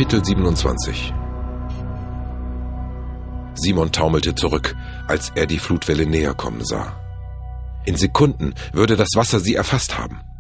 Kapitel 27. Simon taumelte zurück, als er die Flutwelle näher kommen sah. In Sekunden würde das Wasser sie erfasst haben.